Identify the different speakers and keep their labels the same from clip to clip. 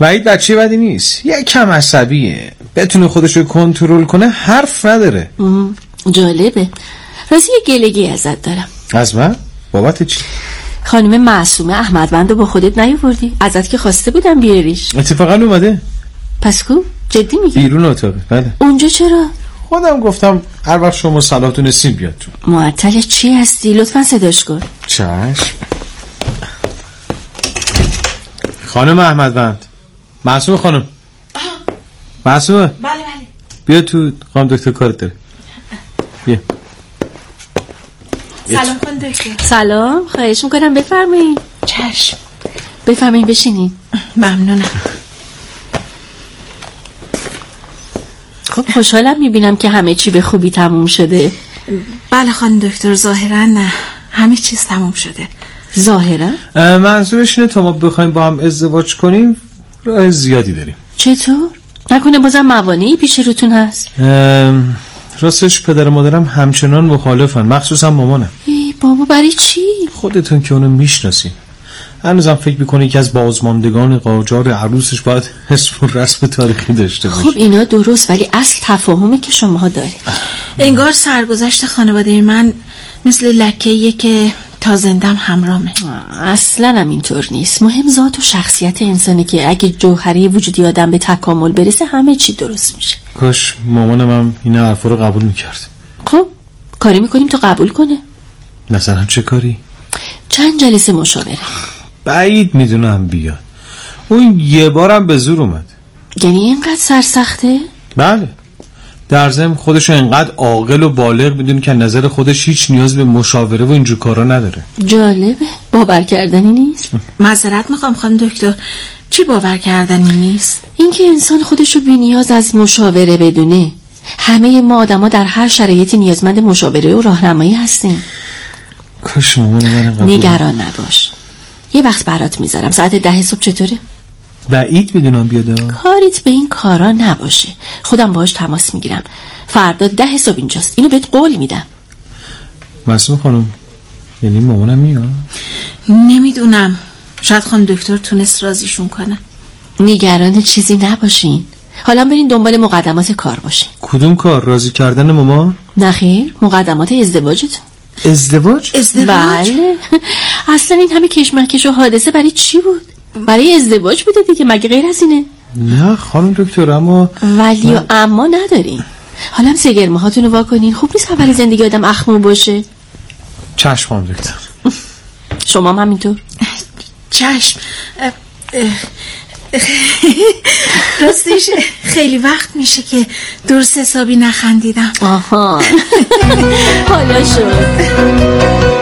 Speaker 1: وحید بچه بدی نیست، یکم عصبیه، بتونه خودشو کنترل کنه، حرف نداره.
Speaker 2: جالبه. راستی یه گلگی ازت دارم.
Speaker 1: از من؟ بابت چی؟
Speaker 2: خانم معصومه احمدوندو با خودت نیاوردی؟ ازت که خواسته بودم بیاریش.
Speaker 1: اتفاقا اومده.
Speaker 2: پس کو؟ جدی میگی؟
Speaker 1: بیرون اتاقه. بله.
Speaker 2: اونجا چرا؟
Speaker 1: خودم گفتم هر وقت شما صلاح دونستین بیاد تو.
Speaker 2: معطل چی هستی؟ لطفا صداش کن.
Speaker 1: چشم. خانم احمدوند. معصومه خانم. معصومه.
Speaker 3: بله.
Speaker 1: بیا تو، خانم دکتر کارت داره. بیا.
Speaker 3: سلام خانم دکتر.
Speaker 2: سلام، خواهش میکنم بفرمایید.
Speaker 3: چشم.
Speaker 2: بفرمایید بشینین.
Speaker 3: ممنونم.
Speaker 2: خب خوشحالم میبینم که همه چی به خوبی تموم شده.
Speaker 3: بله خانم دکتر، ظاهرا نه، همه چیز تموم شده.
Speaker 2: ظاهرا؟
Speaker 1: منظورش اینه تا ما بخوایم با هم ازدواج کنیم راه زیادی داریم.
Speaker 2: چطور؟ نکنه بازم موانعی پیش روتون هست؟
Speaker 1: راستش پدر و مادرم همچنان مخالفن، مخصوصا مامانم.
Speaker 2: ای بابا برای چی؟
Speaker 1: خودتون که اونو میشناسین. هنوزم فکر میکنه یکی از بازماندگان قاجار عروسش باید اسم و رسم تاریخی داشته باشه.
Speaker 2: خب اینا درست، ولی اصل تفاهمه که شماها دارید.
Speaker 3: انگار سرگذشت خانواده من مثل لکه‌ایه که تا زندم همراهمه.
Speaker 2: اصلا هم اینطور نیست. مهم ذات و شخصیت انسانی که اگه جوهره وجودی آدم به تکامل برسه همه چی درست میشه.
Speaker 1: کاش مامانم هم این حرفا رو قبول میکرد.
Speaker 2: خب کاری میکنیم تا قبول کنه.
Speaker 1: مثلا چه کاری؟
Speaker 2: چند جلسه مشاوره.
Speaker 1: بعید میدونم بیاد. اون یه بارم به زور اومد.
Speaker 2: یعنی اینقدر سرسخته؟
Speaker 1: بله. در ضمن خودشو انقدر عاقل و بالغ میدونه که نظر خودش هیچ نیاز به مشاوره و اینجور کارا نداره.
Speaker 2: جالبه، باور کردنی نیست.
Speaker 3: معذرت میخوام خانم دکتر، چی باور کردنی نیست؟
Speaker 2: اینکه انسان خودشو بی نیاز از مشاوره بدونه. همه ما آدما در هر شرایطی نیازمند مشاوره و راهنمایی هستیم.
Speaker 1: کاش مامان من قبول.
Speaker 2: نگران نباش، یه وقت برات میذارم. ساعت 10 صبح چطوره؟
Speaker 1: بعید میدونم بیاد.
Speaker 2: کاریت به این کارا نباشه، خودم باهاش تماس میگیرم. فردا 10 صبح اینجاست، اینو بهت قول میدم.
Speaker 1: معصومه خانم، یعنی مامانم میاد؟
Speaker 3: نمیدونم، شاید خانم دکتر تونست راضیشون کنه.
Speaker 2: نگران چیزی نباشین، حالا برین دنبال مقدمات کار باشین.
Speaker 1: کدوم کار؟ راضی کردن مامان؟
Speaker 2: نخیر، مقدمات ازدواجتون.
Speaker 1: ازدواج؟
Speaker 2: بله. اصلا این همه کشمکش و حادثه برای چی بود؟ برای ازدواج بوده دیگه، مگه غیر از اینه؟
Speaker 1: نه خانم دکتر، اما
Speaker 2: ولی اما ندارین. حالا هم سگرمه هاتون رو واکنین. خوب نیست اول زندگی آدم اخمون باشه.
Speaker 1: چشم خانم دکتر.
Speaker 2: شما هم همینطور؟
Speaker 3: چشم. راستش خیلی وقت میشه که درست حسابی نخندیدم.
Speaker 2: آها. حالا شد.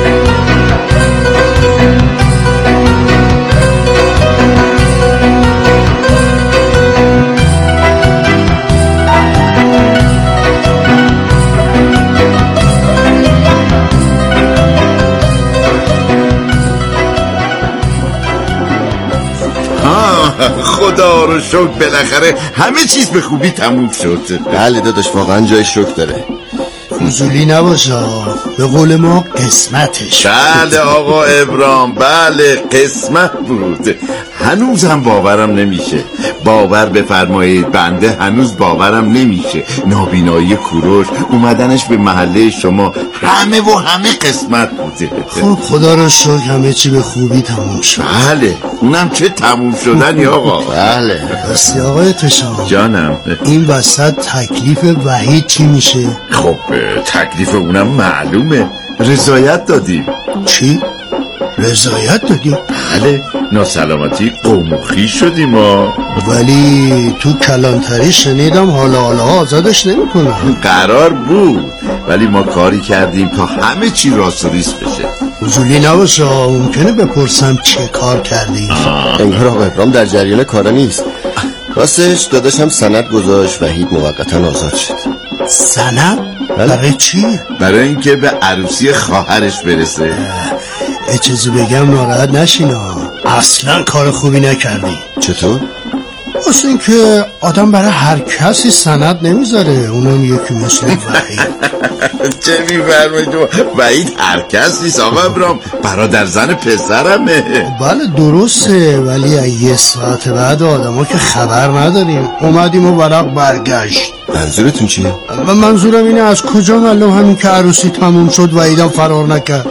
Speaker 4: خدا رو شکر بالاخره همه چیز به خوبی تموم شد.
Speaker 5: بله داداش، واقعا جای شکر داره.
Speaker 6: فضولی نباشه، به قول ما قسمتش.
Speaker 4: بله آقا ابرام، بله قسمت بود. هنوزم باورم نمیشه. باور بفرمایید، بنده هنوز باورم نمیشه. نابینایی کوروش، اومدنش به محله شما، همه و همه قسمت بوده.
Speaker 6: خب خدا رو شکر همه چی به خوبی تموم شد.
Speaker 4: بله، اونم چه تموم شدنی آقا.
Speaker 5: بله.
Speaker 6: راستی آقای تشام
Speaker 4: جانم،
Speaker 6: این وسط تکلیف وحید چی میشه؟
Speaker 4: خب تکلیف اونم معلومه، رضایت دادیم.
Speaker 6: چی؟ رضایت دادی؟
Speaker 4: بله، ناسلامتی قوم و خویش شدیم ما.
Speaker 6: ولی تو کلانتری شنیدم حالا آزادش نمی‌کنه.
Speaker 4: قرار بود، ولی ما کاری کردیم تا همه چی راست و ریست بشه.
Speaker 6: فضولی نباشه، ممکنه بپرسم چه کار کردی؟
Speaker 5: انگار آقا ابرام در جریان کارا نیست. راستش داداشم سند گذاشت، وحید موقتا آزاد شد.
Speaker 6: سند؟ برای چی؟
Speaker 4: برای اینکه به عروسی خواهرش برسه.
Speaker 6: چیزی بگم ناراحت نشینا، اصلا کار خوبی نکردی.
Speaker 5: چطور؟
Speaker 6: واسه این که آدم برای هر کسی سند نمیذاره، اونم یکی مثل وحید.
Speaker 4: چه میفرمایید؟ وحید هر کس نیست آقا ابرام، برادر زن پسرمه.
Speaker 6: بله درسته، ولی یه ساعت بعد آدم ها که خبر نداریم اومدیم و ورق برگشت.
Speaker 5: منظورتون چیه؟
Speaker 6: و منظورم اینه از کجا معلوم همین که عروسی تموم شد وحیدم فرار نکرد؟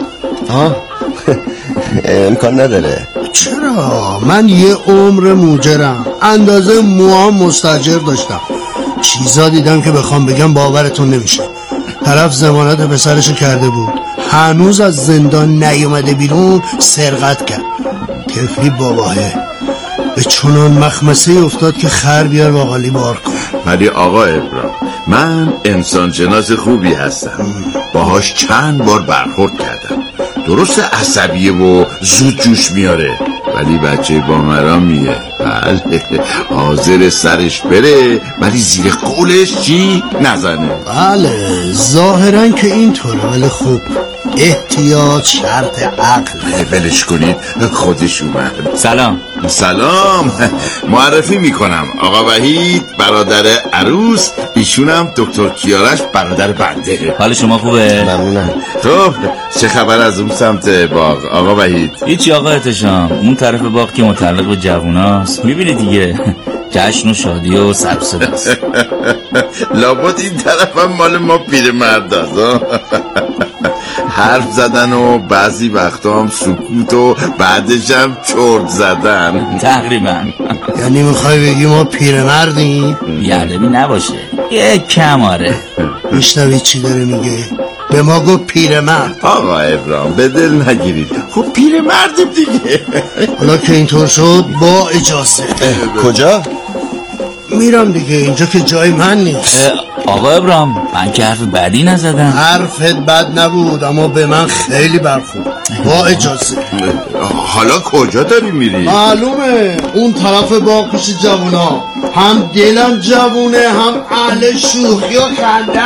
Speaker 5: امکان نداره.
Speaker 6: چرا؟ من یه عمر موجرم، اندازه موام مستاجر داشتم، چیزا دیدم که بخوام بگم باورتون نمیشه. طرف ضمانت پسرشو کرده بود، هنوز از زندان نیومده بیرون، سرقت کرد. طفلی باباه به چنان مخمسه افتاد که خر بیار باقالی بار کن.
Speaker 4: ولی آقا ابرام، من انسان شناس خوبی هستم، باهاش چند بار برخورد کردم. درست عصبیه و زود جوش میاره، ولی بچه با مرامیه. بله حاضر سرش بره ولی زیر قولش چی نزنه.
Speaker 6: بله ظاهرا که اینطوره، ولی خوب احتیاط شرط عقل.
Speaker 4: ولش کنید خودش اومد.
Speaker 7: سلام.
Speaker 4: معرفی میکنم، آقا وحید برادر عروس، ایشونم دکتر کیارش برادر بنده.
Speaker 7: حال شما خوبه؟
Speaker 5: ممنونم.
Speaker 4: خب چه خبر از اون سمت باغ آقا وحید؟
Speaker 7: هیچی آقا احتشام، اون طرف باغ که متعلق به جووناست، میبینی دیگه جشن و شادی و سر و صداست.
Speaker 4: لابد این طرف هم مال ما پیرمرد هست. حرف زدن و بعضی وقتا هم سکوت و بعدش هم چرت زدن.
Speaker 7: تقریبا.
Speaker 6: یعنی میخوای بگی ما پیرمردیم؟
Speaker 7: یادمی نباشه، یک کم. آره
Speaker 6: میشنوی چی داره میگه؟ به ما گفت پیرمرد.
Speaker 4: آقا ابراهیم به دل نگیرید، خب پیرمردیم دیگه.
Speaker 6: حالا که اینطور شد با اجازه
Speaker 5: کجا؟
Speaker 6: میرم دیگه، اینجا که جای من نیست.
Speaker 7: آقا ابراهیم من که حرف بدی نزدم.
Speaker 6: حرفت بد نبود اما به من خیلی برخورد. با اجازه.
Speaker 4: حالا کجا داری میری؟
Speaker 6: معلومه اون طرف باغ پیش جوونا، هم دلم جوونه هم اهل شوخی و خنده.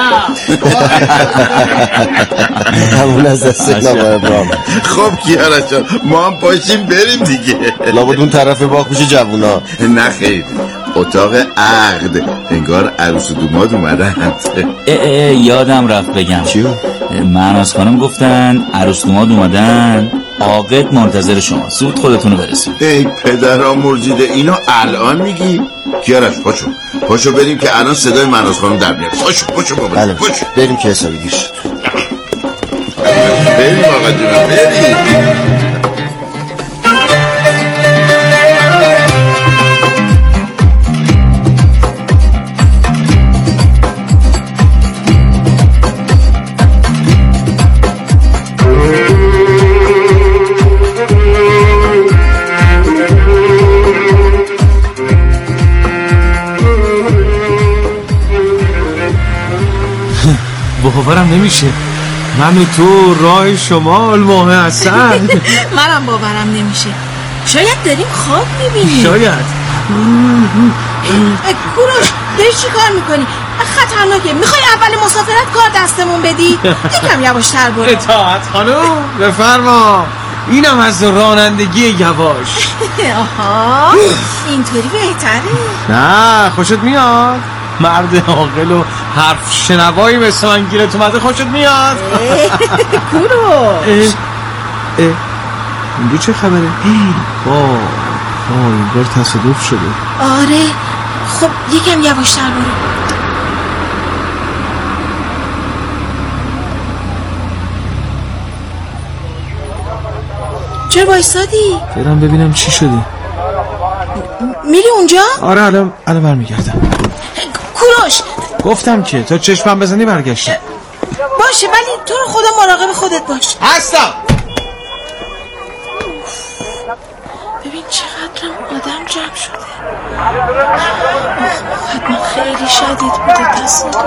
Speaker 5: همون از دست آقا ابراهیم.
Speaker 4: خب کیارش جان ما هم پاشیم بریم دیگه.
Speaker 5: لابد اون طرف باغ پیش جوونا.
Speaker 4: نه خیر، اتاق عقد، انگار عروس و دوماد اومدن.
Speaker 7: یادم رفت بگم.
Speaker 5: چیو؟
Speaker 7: مهناز خانم گفتن عروس دوماد اومدن، عاقد منتظر شما، زود خودتونو برسید.
Speaker 4: ای پدرام مرجیده، اینو الان میگی؟ کیارش پاشو بریم که الان صدای مهناز خانم در میاد. پاشو بابا.
Speaker 5: بله بریم که حسابی گیر شد.
Speaker 4: بریم آقا جونم بریم.
Speaker 1: باورم نمیشه، من و تو راه شمال ماه اسد.
Speaker 3: منم باورم نمیشه. شاید داریم خواب میبینیم.
Speaker 1: شاید.
Speaker 3: کوروش داری چی کار میکنی؟ خطرناکه. میخوای اول مسافرت کار دستمون بدی؟ یکم یواشتر برو.
Speaker 1: اطاعت خانم بفرما. اینم از رانندگی یواش.
Speaker 3: آها اینطوری بهتره.
Speaker 1: نه خوشت میاد؟ مرد عاقل و حرف شنوایی مثل من گیرت اومده خوشت میاد؟
Speaker 3: کوروش
Speaker 1: اینجا چه خبره؟ اینگار تصادف شده.
Speaker 3: آره خب یکم یواشتر برو. چرا بایستادی؟
Speaker 1: برم ببینم چی شده.
Speaker 3: میری اونجا؟
Speaker 1: آره الان برمیگردم.
Speaker 3: کوروش
Speaker 1: گفتم که تا چشمم بزنی برگشتم.
Speaker 3: باشه ولی تو رو خدا مراقب خودت باش.
Speaker 1: هستم.
Speaker 3: ببین چقدرم آدم جمع شده. حتما خیلی شدید بوده تصادف.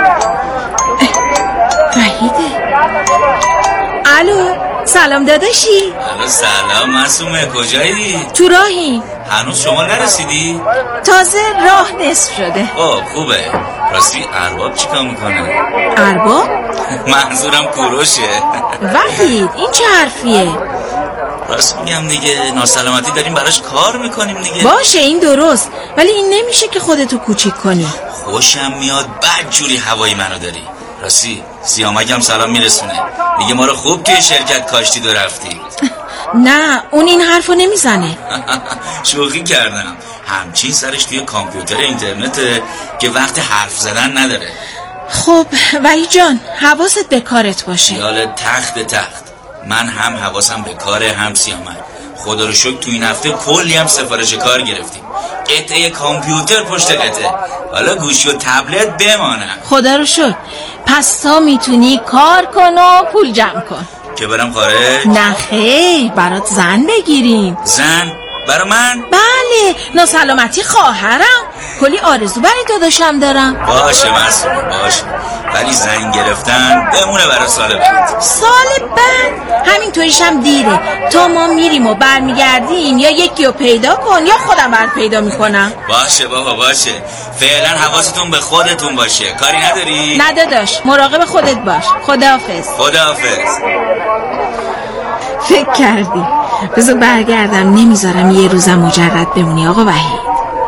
Speaker 3: وحیده. الو سلام داداشی.
Speaker 7: الو سلام معصومه، کجایی؟
Speaker 3: تو راهی.
Speaker 7: هنوز شما نرسیدی؟
Speaker 3: تازه راه نصف شده.
Speaker 7: خوبه. راستی ارباب چیکار میکنه؟
Speaker 3: ارباب؟
Speaker 7: منظورم کوروشه.
Speaker 3: وحید این چه حرفیه؟
Speaker 7: راست میگم دیگه، ناسلامتی داریم براش کار میکنیم دیگه.
Speaker 3: باشه این درست، ولی این نمیشه که خودتو کوچیک کنی.
Speaker 7: خوشم میاد بد جوری هوای منو داری. راستی سیامکم سلام میرسونه، میگه ما رو خوب توی شرکت کاشتی و رفتی.
Speaker 3: نه اون این حرفو نمیزنه.
Speaker 7: شوخی کردم، همچین سرش توی کامپیوتر اینترنته که وقت حرف زدن نداره.
Speaker 3: خب وحید جان حواست به کارت باشه.
Speaker 7: خیال تخت من هم حواسم به کاره، هم سیامک. خدا رو شکر تو این هفته کلی هم سفارش کار گرفتیم، قطعه کامپیوتر پشت قطعه. حالا گوشی و تبلت بمانم.
Speaker 3: خدا رو شکر. پس تا میتونی کار کن و پول جمع کن
Speaker 7: که برم خارج؟
Speaker 3: نه خیر، برات زن بگیریم.
Speaker 7: زن؟ برا من؟
Speaker 3: بله، ناسلامتی خواهرم. کلی آرزو برای داداشم دارم.
Speaker 7: باشه مسئول، باشه، ولی زن گرفتن بمونه برای سال بعد.
Speaker 3: سال بعد؟ همینطوریش هم دیره. تا ما میریم و برمیگردیم یا یکی رو پیدا کن یا خودم بر پیدا میکنم.
Speaker 7: باشه بابا باشه، فعلا حواستون به خودتون باشه. کاری نداری؟
Speaker 3: نه داداش، مراقب خودت باش. خداحافظ.
Speaker 7: خداحافظ.
Speaker 3: فکر کردی بذار برگردم، نمیذارم یه روزم مجرد بمونی آقا وحید.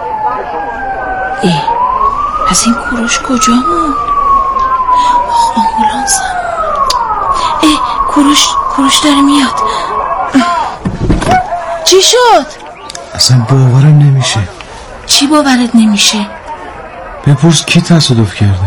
Speaker 3: پس این کوروش کجا موند؟ آمبولانسم. کوروش داره میاد. چی شد؟
Speaker 1: اصلا باورم نمیشه.
Speaker 3: چی باورت نمیشه؟
Speaker 1: بپرس کی تصادف کرده.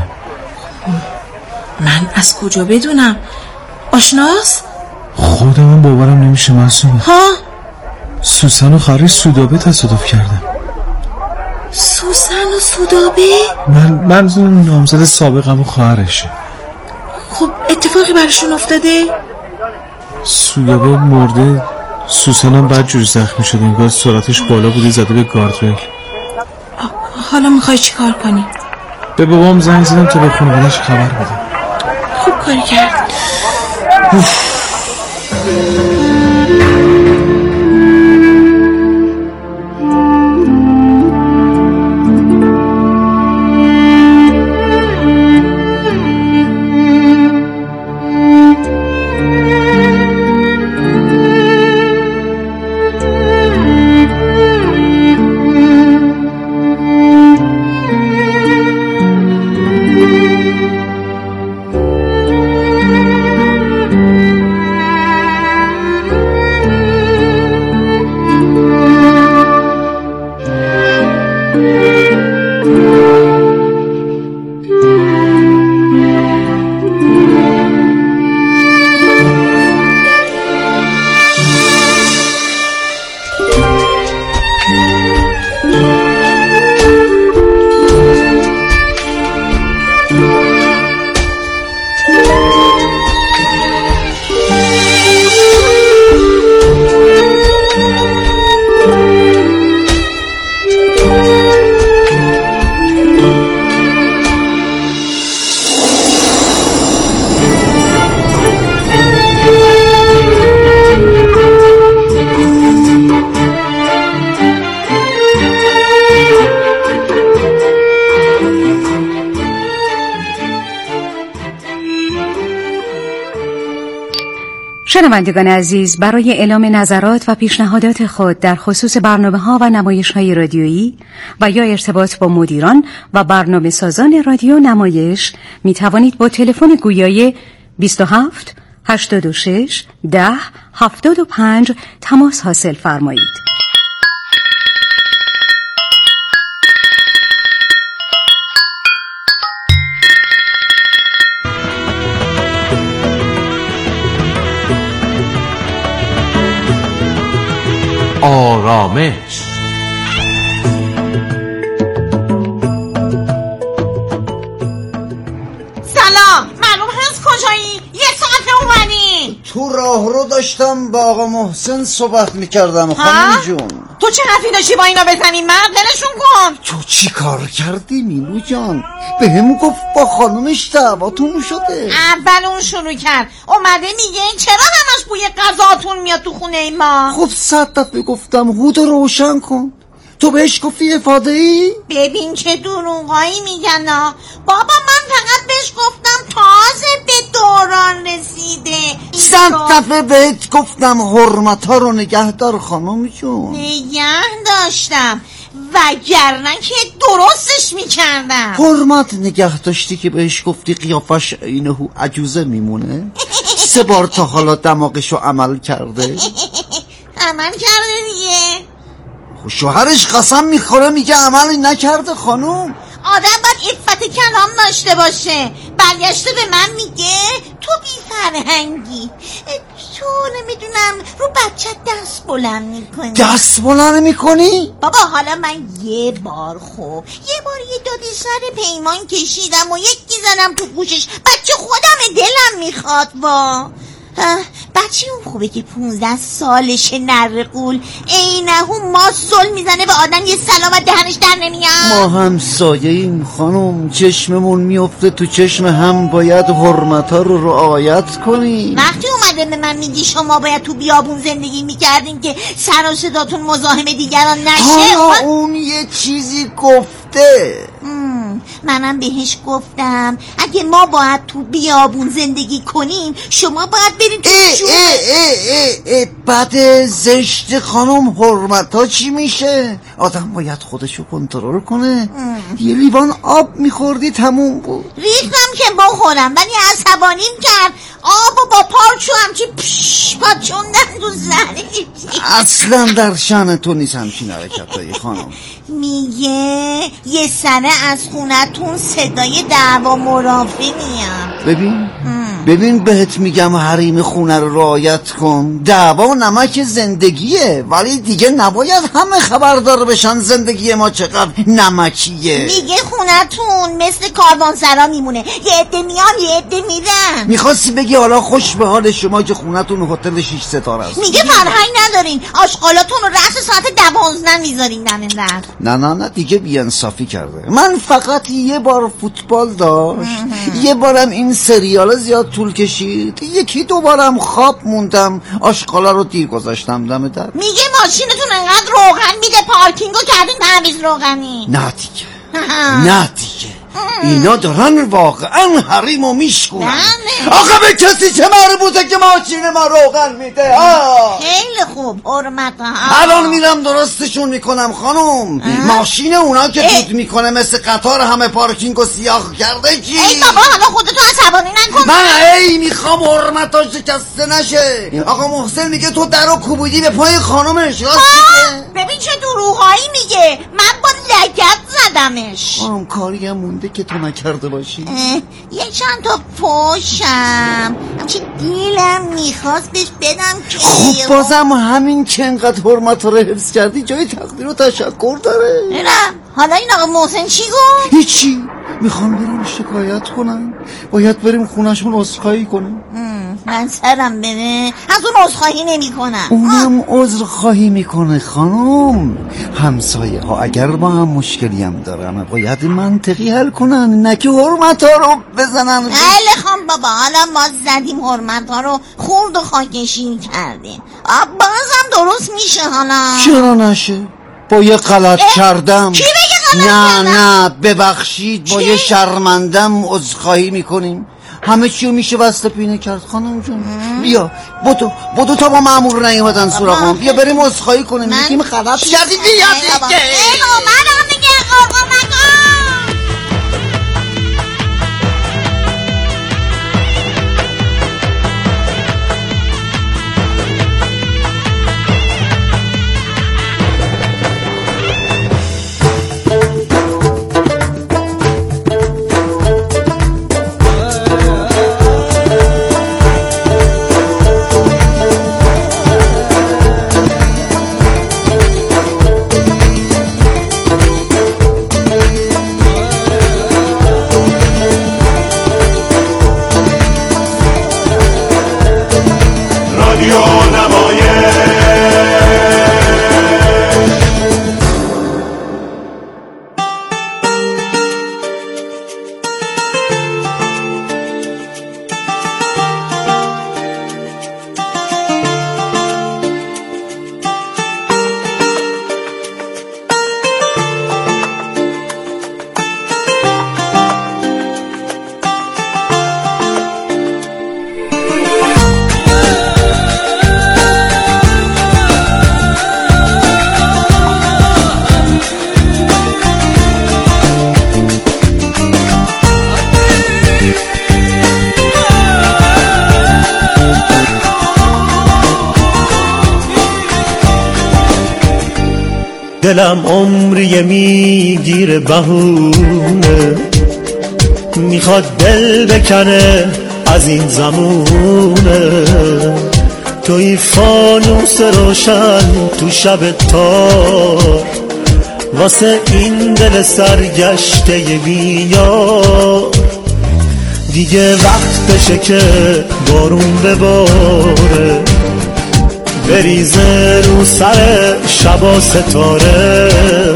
Speaker 3: من از کجا بدونم؟ آشناس؟
Speaker 1: خودم باورم نمیشه معصومه.
Speaker 3: ها؟
Speaker 1: سوسن و خواهرش سودابه تصادف کردن.
Speaker 3: سوسن و سودابه؟
Speaker 1: من نامزد سابقم و خواهرشه.
Speaker 3: خب اتفاقی برشون افتاده؟
Speaker 1: سودابه مرده، سوسن هم بعد جوری زخمی شده، انگار سرعتش بالا بوده زده به گاردریل.
Speaker 3: حالا میخوای چی کار کنی؟
Speaker 1: به بابام زنگ زدم تا به خانواده‌اش خبر بدم.
Speaker 3: خوب کاری کرد.
Speaker 8: شنوندگان عزیز، برای اعلام نظرات و پیشنهادات خود در خصوص برنامه‌ها و نمایش‌های رادیویی و یا ارتباط با مدیران و برنامه‌سازان رادیو نمایش می توانید با تلفن گویای 27 86 10 75 تماس حاصل فرمایید.
Speaker 9: آرامش.
Speaker 3: سلام، معلوم هست کجایی؟ یه ساعت اومدی.
Speaker 10: تو راه رو داشتم با آقا محسن صحبت میکردم. خانم جون
Speaker 3: تو چه حرفی داشتی با اینا بزنی؟ مرد دلشون کن.
Speaker 10: تو چی کار کردی میلو جان؟ به همون گفت با خانومش دعواتون شده.
Speaker 3: اول اون شروع کرد، اومده میگه چرا همش بوی غذاتون میاد تو خونه ما؟
Speaker 10: خب 100 دفعه گفتم هودو روشن کن. تو بهش گفتی افاده ای؟
Speaker 3: ببین چه دروغایی میگن. بابا من فقط به بهش گفتم تازه به دوران رسیده.
Speaker 10: 100 دفعه بهت گفتم حرمت ها رو نگه دار خانم جون.
Speaker 3: نگه داشتم وگرنه که درستش میکردم.
Speaker 10: حرمت نگه داشتی که بهش گفتی قیافش اینهو عجوزه میمونه؟ 3 بار تا حالا دماغشو عمل کرده؟
Speaker 3: عمل کرده دیگه.
Speaker 10: شوهرش قسم میخوره میگه عملی نکرده خانم.
Speaker 3: آدم باید عفت کلام داشته باشه. برگشته به من میگه تو بی فرهنگی، تو نمیدونم رو بچه دست بلند میکنی.
Speaker 10: دست بلند میکنی؟
Speaker 3: بابا حالا من یه بار یه دادی سر پیمان کشیدم و یکی زنم تو گوشش. بچه خودم دلم میخواد. بچه اون خوبه که 15 سالشه نره قول اینهو ماسل میزنه به آدم یه سلام دهنش در نمیاد.
Speaker 10: ما هم سایه‌ایم خانم، چشممون میفته تو چشم هم، باید حرمت‌ها رو رعایت کنیم.
Speaker 3: وقتی اومده به من میگی شما باید تو بیابون زندگی میکردین که سر و صداتون مزاحم دیگران نشه،
Speaker 10: اون یه چیزی گفته.
Speaker 3: منم بهش گفتم اگه ما باید تو بیابون زندگی کنیم شما باید برین تو
Speaker 10: بد زشت خانم. حرمت‌ها چی میشه؟ آدم باید خودشو کنترل کنه. یه لیوان آب میخوردی تموم بود.
Speaker 3: ریختم که بخورم ولی عصبانیم کرد. آبو با پارچو همچی پاچوندن تو زهره.
Speaker 10: اصلا در شأن تو نیست همچین حرکتایی خانم.
Speaker 3: میگه یه سنه از خونتون صدای دعوا مرافع میاد.
Speaker 10: ببین بهت میگم حریم خونه رو رعایت کن. دعوا نمک زندگیه، ولی دیگه نباید همه خبردار بشن زندگی ما چقدر نمکیه.
Speaker 3: میگه خونتون مثل کاروانسرا میمونه، یه عده میان یه عده میرن.
Speaker 10: میخواستی بگی حالا خوش به حال شما که خونتون هتل 6 ستاره است.
Speaker 3: میگه فرهنگ ندارین، آشغالاتون رو رأس ساعت 12 میذارین دم در.
Speaker 10: نه دیگه بی‌انصافی کرده. من فقط یه بار فوتبال داشت، یه بارم این سریال زیاد طول کشید، 1-2 بارم خواب موندم، آشغالا رو دیر گذاشتم دم در.
Speaker 3: میگه ماشینتون انقدر روغن میده پارکینگو کردین تعویض روغنی.
Speaker 10: نه دیگه اینا دارن واقعا حریمو میشکنن. آقا به کسی چه مربوطه که ماشین ما روغن میده؟
Speaker 3: خیلی خوب حرمت
Speaker 10: الان میرم درستشون میکنم خانم. ماشین اونا که دود میکنه مثل قطار همه پارکینگو سیاه کرده کی؟
Speaker 3: ای بابا حالا خودتو عصبانی نکن.
Speaker 10: من میخوام حرمتا شکسته نشه. آقا محسن میگه تو درو کوبیدی به پای خانمش.
Speaker 3: ببین چه دروغایی میگه، من با لگد زدمش.
Speaker 10: کاریم مونده که تو نکرده باشی.
Speaker 3: یه چند تا پشم همچه دیلم میخواست بهش بدم که
Speaker 10: خب بازم همین که انقدر حرمت رو حفظ کردی جای تقدیر و تشکر داره.
Speaker 3: نه حالا این آقا محسن چی گفت؟
Speaker 10: هیچی. میخوام بریم شکایت کنم. باید بریم خونشون عذرخواهی کنیم.
Speaker 3: من سرم بره از اون عذرخواهی نمی کنم.
Speaker 10: اونم عذرخواهی میکنه خانم. همسایه ها اگر با هم مشکلی هم دارن باید منطقی حل کنن، نه که حرمت ها رو بزنن.
Speaker 3: بله خان بابا، حالا ما زدیم حرمت ها رو خورد و خاکشی کردیم، بازم درست میشه. حالا
Speaker 10: چرا نشه؟ با یه غلط کردم.
Speaker 3: کی بگه غلط کردم؟
Speaker 10: نه ببخشید، با یه شرمندم عذرخواهی میکنیم. همه چیو میشه بسته پینه کرد خانم جون. بیا بدو تا با مأمور نیومدن سراغم. بیا بریم عذرخواهی کنیم. میگیم غلط کردی. بیا دیگه
Speaker 3: منم دیگه آقا مگا.
Speaker 9: دلم عمری میگیره بهونه، میخواد دل بکنه از این زمونه. توی فانوس روشن تو شب تار، واسه این دل سرگشته بیار. دیگه وقتشه که بارون بباره، بریزه رو سر شبا ستاره.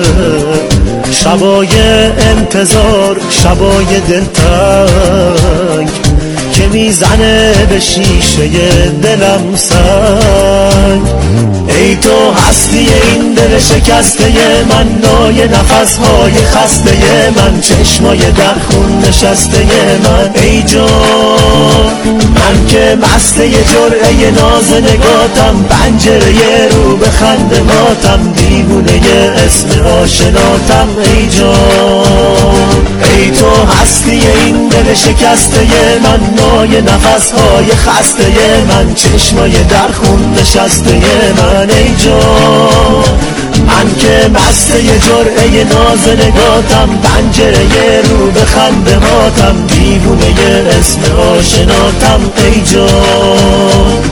Speaker 9: شبای انتظار، شبای دلتنگ که میزنه به شیشه دلم سنگ. ای تو هستی این دل شکسته من، نای نفسهای خسته من، چشمای در خون نشسته من. ای جان من که مسته جرعه ناز نگاتم، پنجره رو به خندماتم، دیوونه اسم آشناتم. ای جان ای تو هستی این دل شکسته من، نای نفسهای خسته من، چشمای در خون نشسته من. ای جان من که مسته جرعه ناز نگاتم، پنجره رو به خندماتم، دیوونه اسم آشناتم. ای جان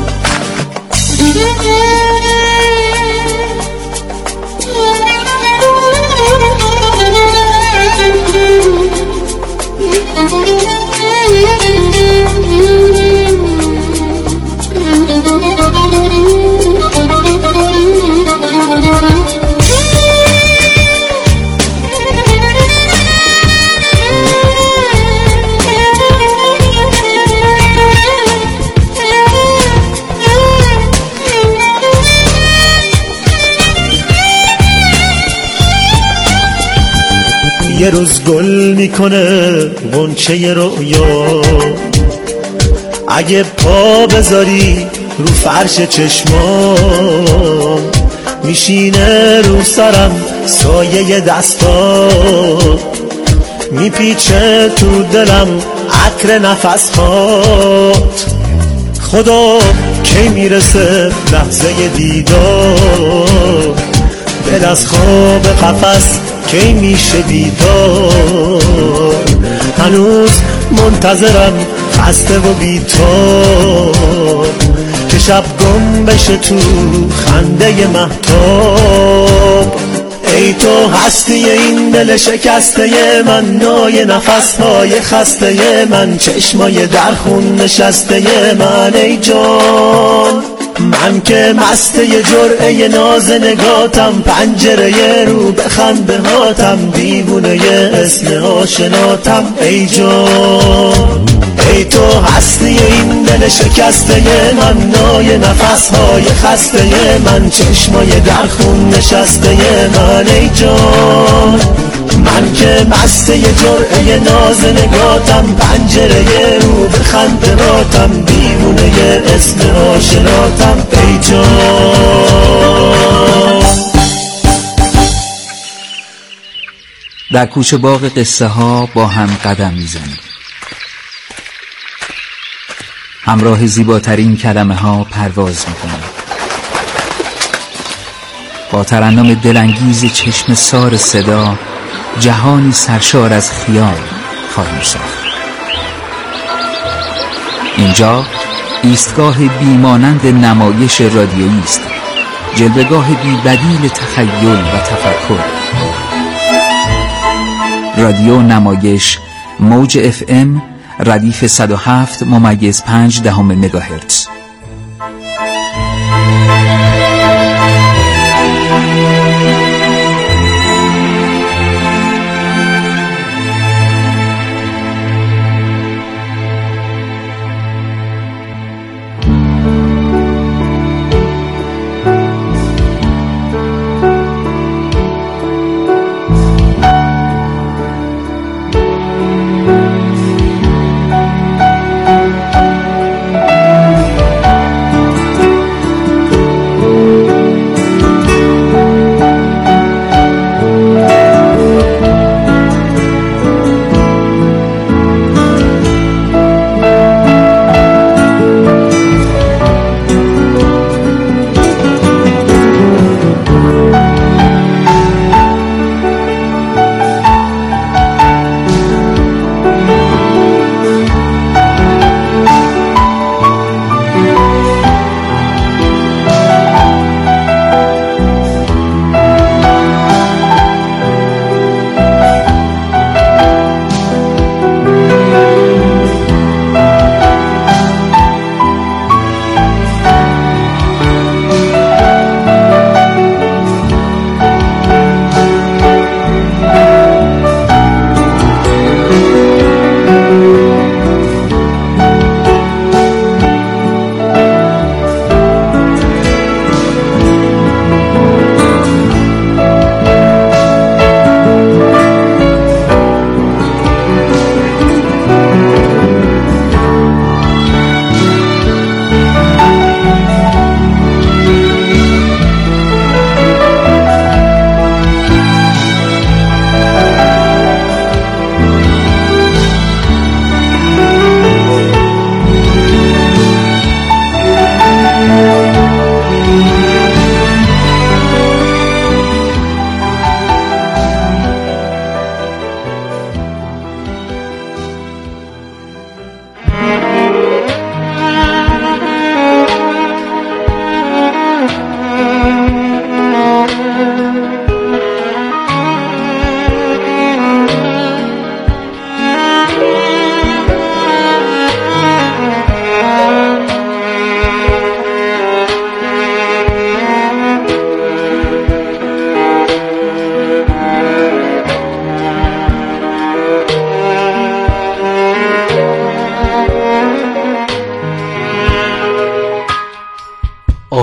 Speaker 9: یه روز گل میکنه غنچه رویا، اگه پا بذاری رو فرش چشمان، میشینه رو سرم سایه دستا، میپیچه تو دلم عطر نفسات. خدا کی میرسه لحظه دیدار، دل از خواب قفس کی میشه بیدار. هنوز منتظرم خسته و بی‌تاب، که شب گم بشه تو خنده مهتاب. ای تو هستی این دل شکسته من، نای نفسهای خسته من، چشمای در خون نشسته من. ای جان من که مسته جرعه ناز نگاتم، پنجره رو به خندهاتم، دیوونه اسم آشناتم. ای جان ای تو هستی این دل شکسته من، نای نفسهای خسته من، چشمای در خون نشسته من. ای جان من که مسته جرعه ناز نگاتم، پنجره رو به خندهاتم، دیوونه اسم آشناتم. ای جان
Speaker 11: در کوچه باغ قصه ها با هم قدم میزنیم، همراه زیباترین کلمه ها پرواز میکنیم، با ترنم دلانگیز چشم سار صدا جهانی سرشار از خیال خواهیم ساخت. اینجا ایستگاه بیمانند نمایش رادیویی است، جلوه‌گاه بی‌بدیل تخیل و تفکر. رادیو نمایش موج FM ردیف 107.5 مگاهرتز.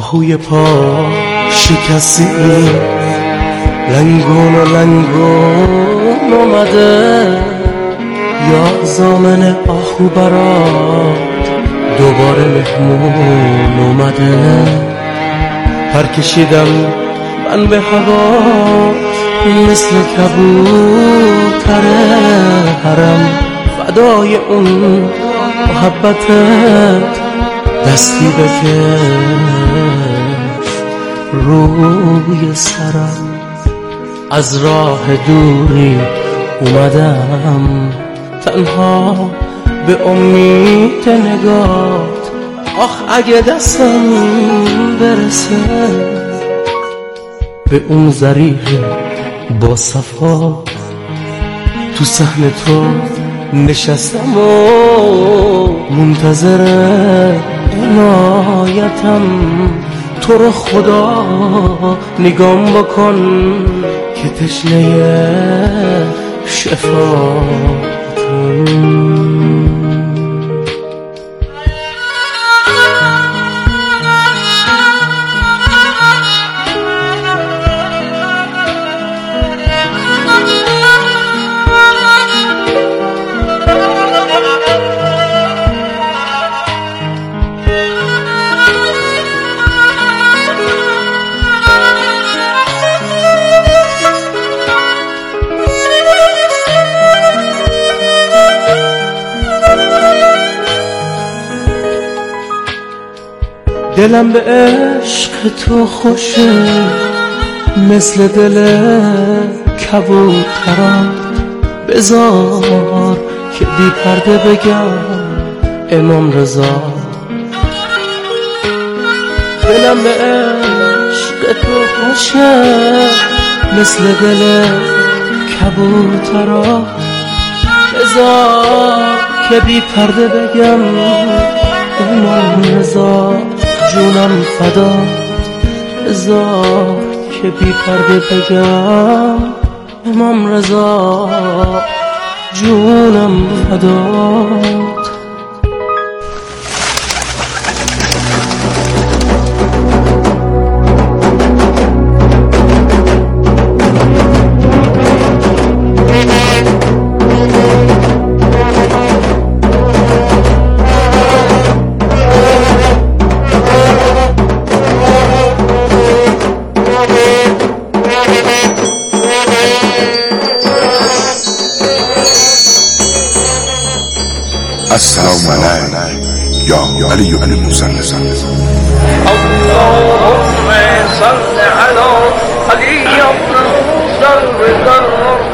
Speaker 9: آهوی پا شکستی لنگون اومده یا زامن آهو برات دوباره مهمون اومده پر کشیدم من به هوا مثل کبوتر حرم فدای اون محبتت دستی بکش روی سرم از راه دوری اومدم تنها به امید نگات آخ اگه دستم برسه به اون ضریح با صفا تو صحن تو نشستم و منتظر عنایتم تو رو خدا نگام بکن که تشنه شفاعتم دلم به عشق تو خوشه مثل دل کبوتران بذار که بی پرده بگم امام رضا دلم به عشق تو خوشه مثل دل کبوتران بذار که بی پرده بگم امام رضا جونم فدا بذار که بی پرده بگم امام رضا جونم فدات
Speaker 12: السلام علیک یا علی بن موسی اللهم
Speaker 13: صل علی علی بن موسی